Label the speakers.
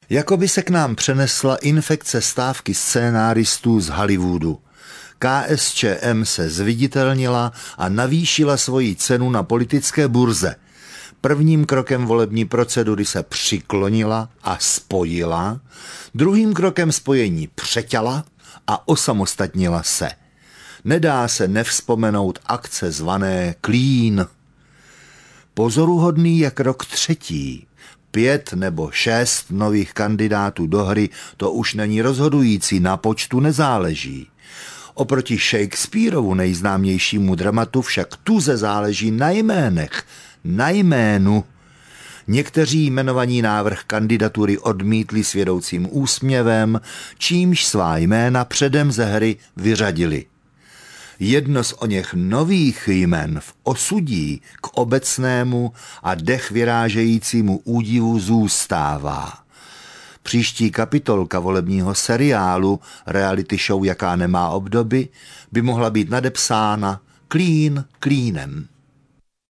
Speaker 1: Jako by se k nám přenesla infekce stávky scénáristů z Hollywoodu. KSČM se zviditelnila a navýšila svoji cenu na politické burze. Prvním krokem volební procedury se přiklonila a spojila, druhým krokem spojení přeťala a osamostatnila se. Nedá se nevzpomenout akce zvané Klín. Pozoruhodný je krok třetí. 5 nebo 6 nových kandidátů do hry, to už není rozhodující, na počtu nezáleží. Oproti Shakespearovu nejznámějšímu dramatu však tuze záleží na jménech, na jménu. Někteří jmenovaní návrh kandidatury odmítli s vědoucím úsměvem, čímž svá jména předem ze hry vyřadili. Jedno z oněch nových jmen v osudí k obecnému a dech vyrážejícímu údivu zůstává. Příští kapitolka volebního seriálu, reality show, jaká nemá obdoby, by mohla být nadepsána Klín klínem.